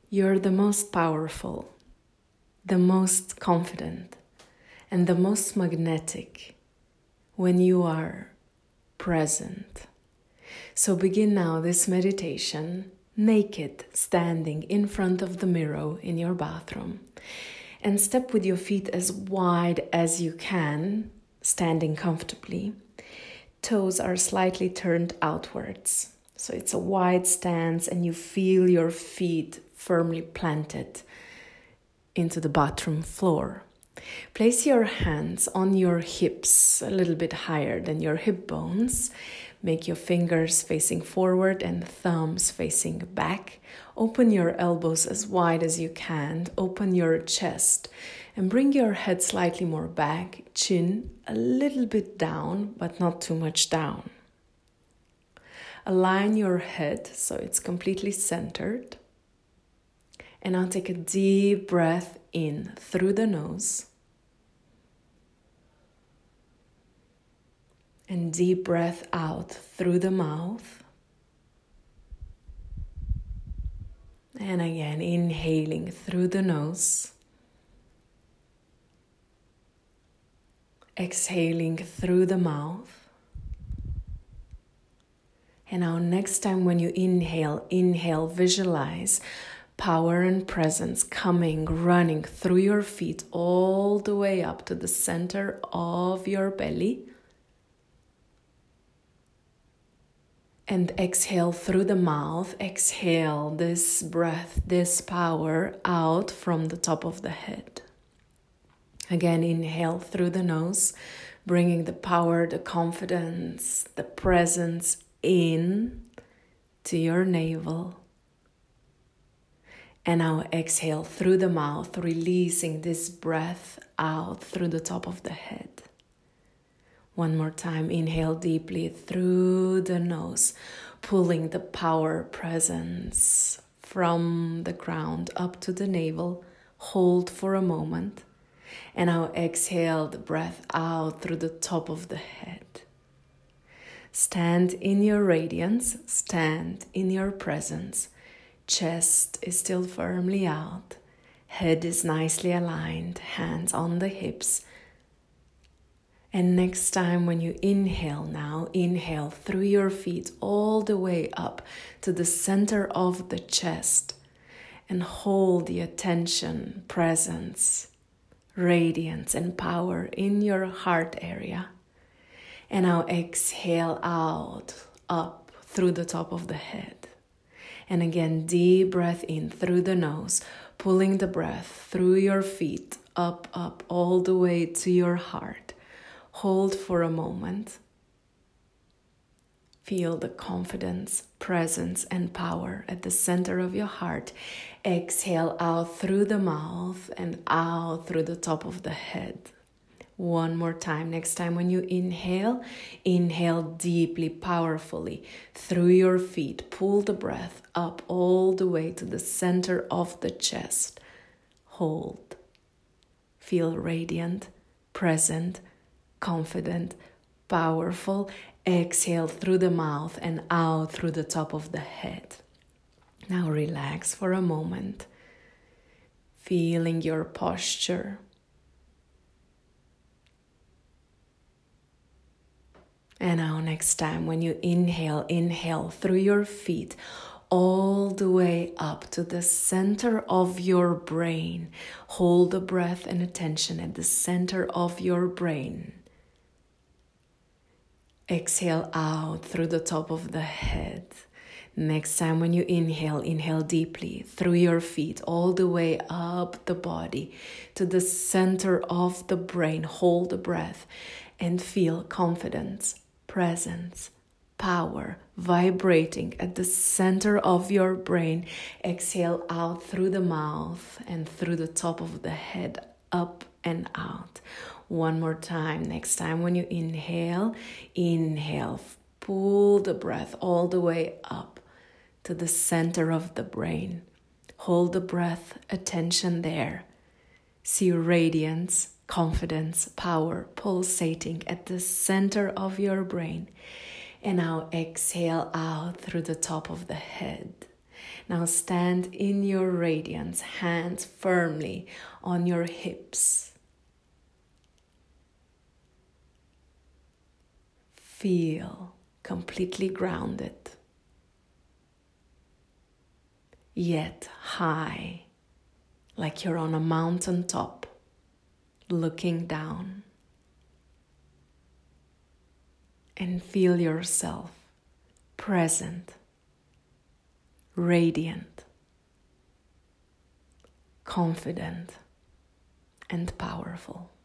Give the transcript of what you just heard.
You're the most powerful, the most confident, and the most magnetic when you are present. So begin now this meditation naked, standing in front of the mirror in your bathroom, and step with your feet as wide as you can, standing comfortably. Toes are slightly turned outwards. So it's a wide stance and you feel your feet firmly planted into the bathroom floor. Place your hands on your hips a little bit higher than your hip bones. Make your fingers facing forward and thumbs facing back. Open your elbows as wide as you can. Open your chest and bring your head slightly more back. Chin a little bit down, but not too much down. Align your head so it's completely centered. And now take a deep breath in through the nose. And deep breath out through the mouth. And again, inhaling through the nose. Exhaling through the mouth. And now next time when you inhale, visualize power and presence coming, running through your feet all the way up to the center of your belly. And exhale through the mouth. Exhale this breath, this power out from the top of the head. Again, inhale through the nose, bringing the power, the confidence, the presence in to your navel. And now exhale through the mouth, releasing this breath out through the top of the head. One more time, inhale deeply through the nose, pulling the power presence from the ground up to the navel. Hold for a moment. And now exhale the breath out through the top of the head. Stand in your radiance, stand in your presence. Chest is still firmly out. Head is nicely aligned, hands on the hips. And next time when you inhale now, inhale through your feet all the way up to the center of the chest. And hold the attention, presence, radiance and power in your heart area. And now exhale out, up through the top of the head. And again, deep breath in through the nose, pulling the breath through your feet, up, all the way to your heart. Hold for a moment. Feel the confidence, presence, and power at the center of your heart. Exhale out through the mouth and out through the top of the head. One more time. Next time when you inhale, inhale deeply, powerfully through your feet. Pull the breath up all the way to the center of the chest. Hold. Feel radiant, present, confident, powerful. Exhale through the mouth and out through the top of the head. Now relax for a moment, feeling your posture. And now next time when you inhale through your feet all the way up to the center of your brain. Hold the breath and attention at the center of your brain. Exhale out through the top of the head. Next time when you inhale deeply through your feet all the way up the body to the center of the brain. Hold the breath and feel confidence, presence, power vibrating at the center of your brain. Exhale out through the mouth and through the top of the head, up and out. One more time. Next time when you inhale, pull the breath all the way up to the center of the brain. Hold the breath, attention there. See radiance, confidence, power pulsating at the center of your brain. And now exhale out through the top of the head. Now stand in your radiance, hands firmly on your hips. Feel completely grounded, yet high, like you're on a mountain top, looking down. And feel yourself present, radiant, confident, and powerful.